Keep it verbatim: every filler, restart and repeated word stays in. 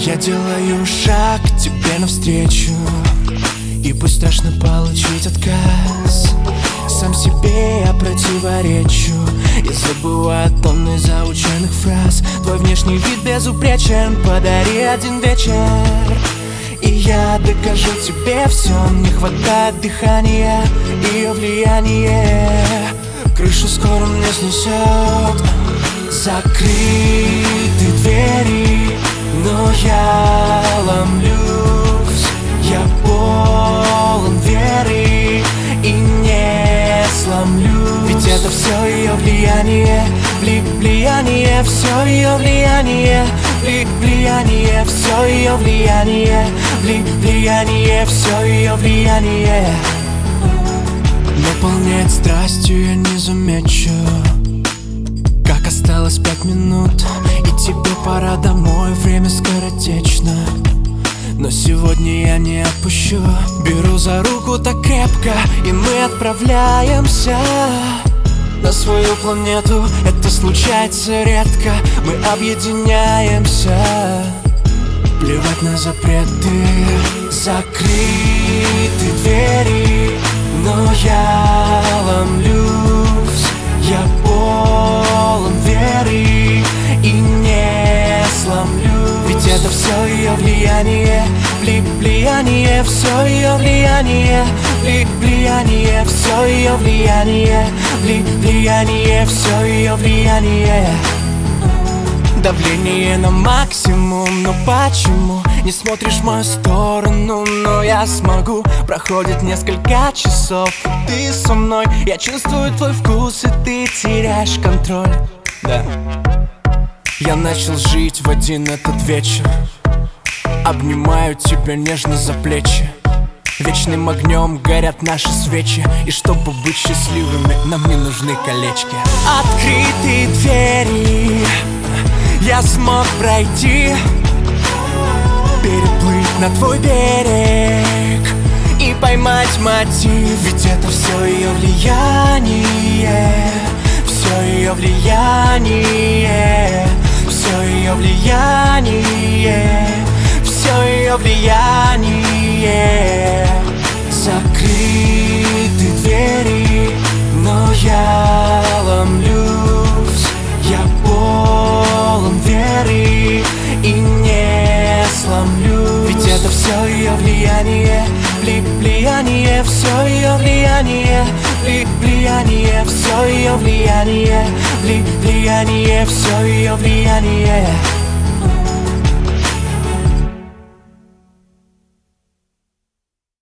Я делаю шаг к тебе навстречу, и пусть страшно получить отказ, сам себе я противоречу. Я забываю тонны заученных фраз. Твой внешний вид безупречен, подари один вечер, и я докажу тебе все. Не хватает дыхания, ее влияние крышу скоро мне снесет. Закрыты двери, но я ломлюсь. Я полон веры и не сломлюсь. Ведь это все ее влияние, вли влияние, все ее влияние, вли влияние, все ее влияние, вли влияние, все ее влияние. Наполняет страстью, я не замечу, как осталось пять минут, и тебе пора домой, время скоротечно. Но сегодня я не отпущу. Беру за руку так крепко, и мы отправляемся на свою планету. Это случается редко, мы объединяемся. Плевать на запреты. Закрыты двери, но я ломлюсь. Я полон веры и не сломлюсь. Ведь это все ее влияние, вли влияние, все ее влияние, вли влияние, все ее влияние, вли влияние, все ее влияние. Давление на максимум, но почему не смотришь в мою сторону? Но я смогу. Проходит несколько часов, и ты со мной. Я чувствую твой вкус, и ты теряешь контроль. Да. Я начал жить в один этот вечер. Обнимаю тебя нежно за плечи. Вечным огнем горят наши свечи, и чтобы быть счастливыми, нам не нужны колечки. Открытые двери, я смог пройти, переплыть на твой берег и поймать мотив. Ведь это все ее влияние, все ее влияние, все ее влияние, все ее влияние. Закрыты двери, но я ломлюсь. Я полон веры и не сломлюсь. Ведь это все ее влияние, вли влияние, все ее влияние, вли влияние, все ее влияние, вли влияние, все ее влияние.